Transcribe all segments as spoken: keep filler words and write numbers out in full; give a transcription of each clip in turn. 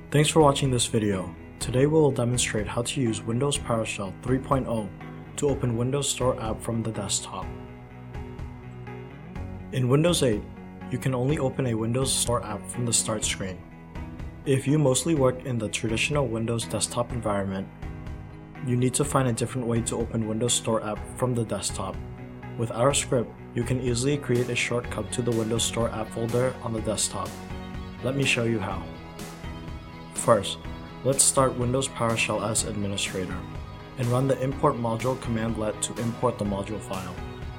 Thanks for watching this video. Today we will demonstrate how to use Windows PowerShell three point oh to open Windows Store app from the desktop. In Windows eight, you can only open a Windows Store app from the Start screen. If you mostly work in the traditional Windows desktop environment, you need to find a different way to open Windows Store app from the desktop. With our script, you can easily create a shortcut to the Windows Store app folder on the desktop. Let me show you how. First, let's start Windows PowerShell as administrator and run the import module commandlet to import the module file.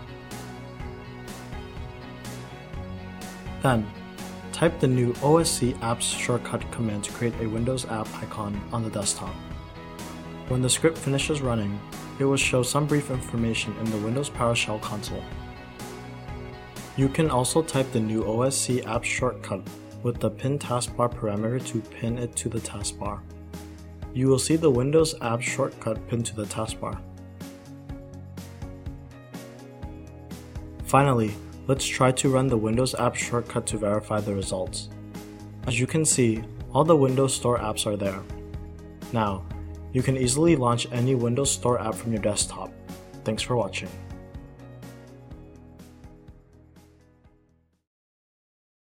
Then, type the new O S C apps shortcut command to create a Windows app icon on the desktop. When the script finishes running, it will show some brief information in the Windows PowerShell console. You can also type the new O S C apps shortcut with the pin taskbar parameter to pin it to the taskbar. You will see the Windows apps shortcut pinned to the taskbar. Finally, let's try to run the Windows apps shortcut to verify the results. As you can see, all the Windows Store apps are there. Now, you can easily launch any Windows Store app from your desktop. Thanks for watching.